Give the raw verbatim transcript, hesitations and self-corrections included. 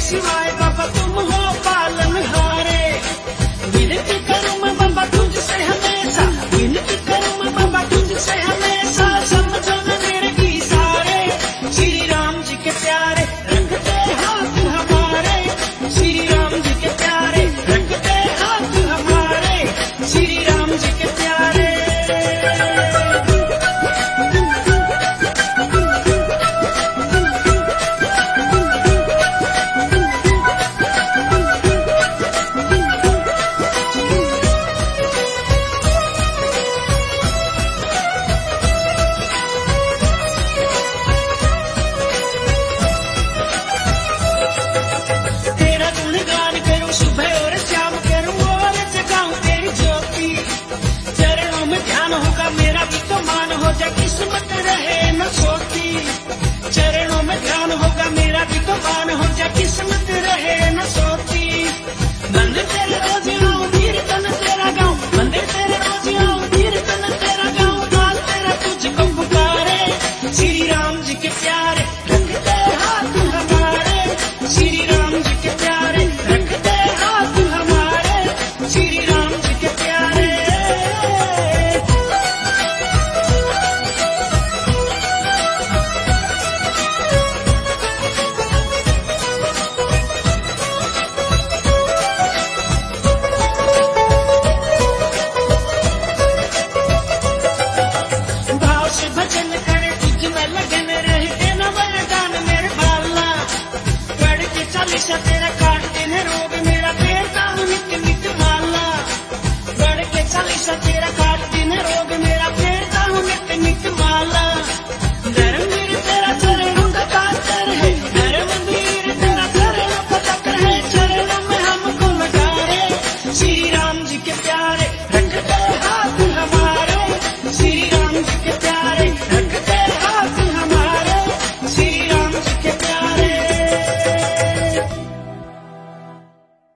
सिवाय बाबा तुम हो पालनहारे। विनती करूं मैं बाबा तुझसे हमेशा, विनती करूं मैं बाबा तुझसे हमेशा, समझो न मेरे इशारे। श्री राम जी के प्यारे रखते हाथ हमारे, श्री राम जी के प्यारे रखते हाथ हमारे, श्री राम जी के प्यारे। तेरा गुणगान करूं सुबह और शाम करूं और जगाऊं तेरी ज्योति। चरणों में ध्यान होगा मेरा भी तो मान हो जा, किस्मत रहे न सोती। चरणों में ध्यान होगा मेरा भी तो मान हो जा, किस्मत रहे न सोती। मंदिर तेरे रोज आऊं कीर्तन तेरा गाऊं, मंदिर तेरे रोज आऊं कीर्तन तेरा गाऊं, दाल तेरा तुझको पुकारे। श्री राम जी के प्यारे रखते हाथ हमारे, श्री राम जी के प्यारे रखते हाथ हमारे, श्री राम जी के प्यारे। भाव से भजन करे तुझ में लगन रहते न वरदान मेरे बाला। पढ़ के चालीसा तेरा काटते न रोग मेरा, फेरता हूँ नित्य नित्य माला। पढ़ के चालीसा तेरा काटते न रोग मेरा, फेरता हूँ नित्य नित्य माला। धर्म वीर तेरा चरणों का कातर है, धर्म वीर तेरा चरणों का चक्र है, चरणों में हमको लगा रे। श्री राम जी के प्यारे